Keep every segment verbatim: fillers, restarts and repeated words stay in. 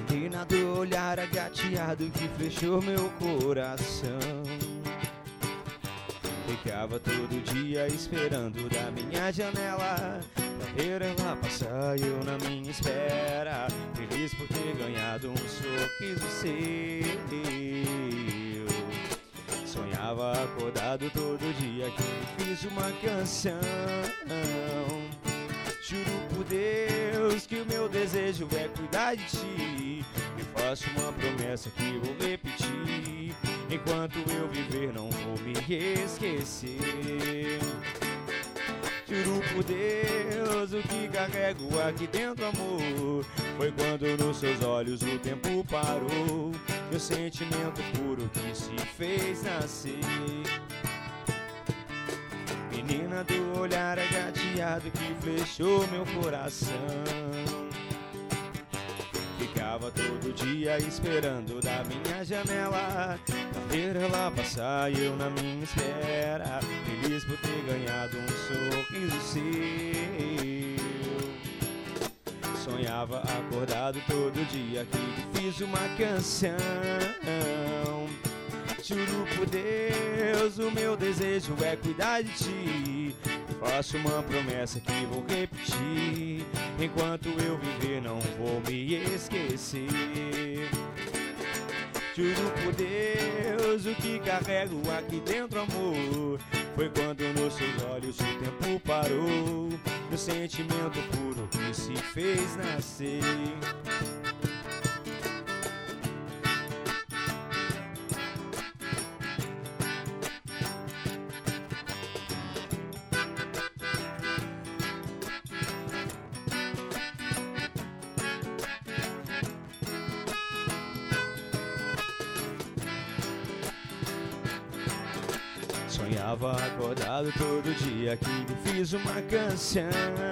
Menina do olhar agateado que flechou meu coração. Ficava todo dia esperando da minha janela pra ver ela passar e eu na minha espera, feliz por ter ganhado um sorriso seu. Sonhava acordado todo dia que eu fiz uma canção. Juro por Deus que o meu desejo é cuidar de ti. E faço uma promessa que vou repetir. Enquanto eu viver não vou me esquecer. Juro por Deus, o que carrego aqui dentro, amor, foi quando nos seus olhos o tempo parou. Meu sentimento puro que se fez nascer. Menina do olhar agateado que flechou meu coração. Ficava todo dia esperando da minha janela pra ver ela passar e eu na minha espera, feliz por ter ganhado um sorriso seu. Sonhava acordado todo dia que fiz uma canção. Juro por Deus, o meu desejo é cuidar de ti. Faço uma promessa que vou repetir. Enquanto eu viver não vou me esquecer. Juro por Deus, o que carrego aqui dentro, amor, foi quando nos seus olhos o tempo parou. Meu sentimento puro que se fez nascer. Sonhava acordado todo dia que lhe fiz uma canção.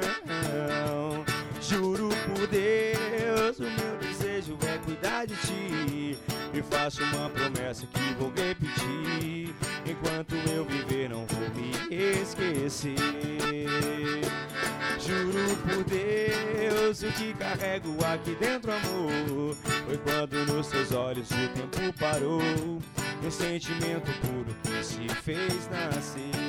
Juro por Deus, o meu desejo é cuidar de ti. E faço uma promessa que vou repetir. Enquanto eu viver não vou me esquecer. Juro por Deus, o que carrego aqui dentro, amor, foi quando nos seus olhos o tempo parou. Meu sentimento puro que se fez nascer.